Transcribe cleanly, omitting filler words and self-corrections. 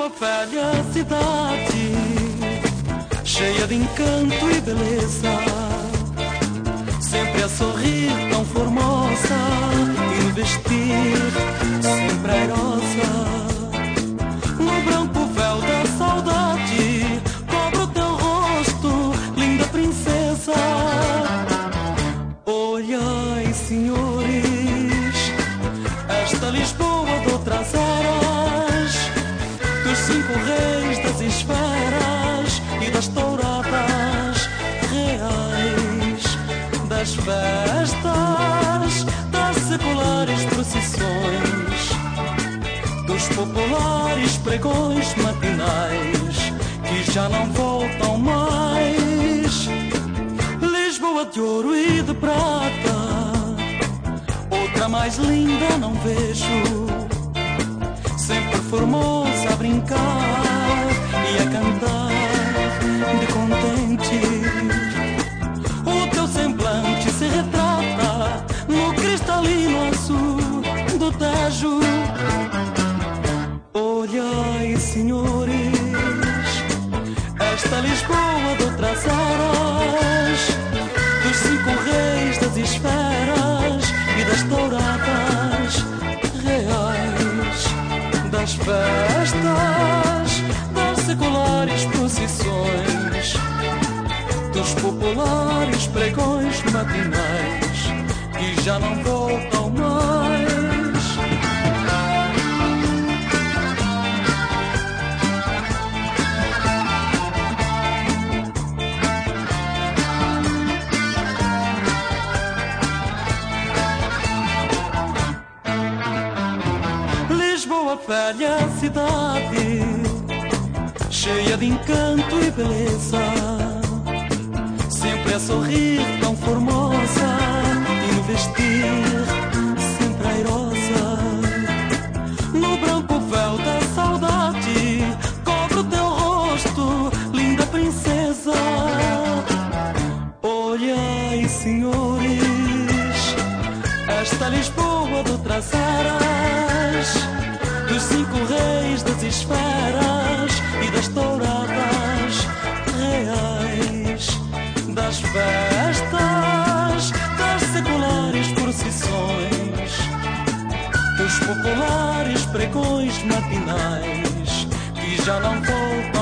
Lisboa, velha cidade, cheia de encanto e beleza, sempre a sorrir tão formosa e no vestir sempre airosa. No branco véu da saudade cobre o teu rosto, linda princesa. Olhai, senhores, esta Lisboa de outras eras, dos 5 reis das esferas e das touradas reais, das festas, das seculares procissões, dos populares pregões matinais que já não voltam mais. Lisboa de ouro e de prata, outra mais linda não vejo, sempre formosa a brincar e a cantar de contente. O teu semblante se retrata no cristalino azul do Tejo. Olhai, senhores, esta Lisboa de outras eras, dos 5 reis das esferas e das touradas reais, das festas, das seculares procissões, dos populares pregões matinais que já não voltam mais. Lisboa, velha cidade, cheia de encanto e beleza, sempre a sorrir tão formosa e no vestir sempre airosa. No branco véu da saudade cobre o teu rosto, linda princesa. Olhai, senhores, esta Lisboa de outras eras, dos 5 reis das esferas e das touradas reais, das festas, das seculares procissões, dos populares pregões matinais que já não voltam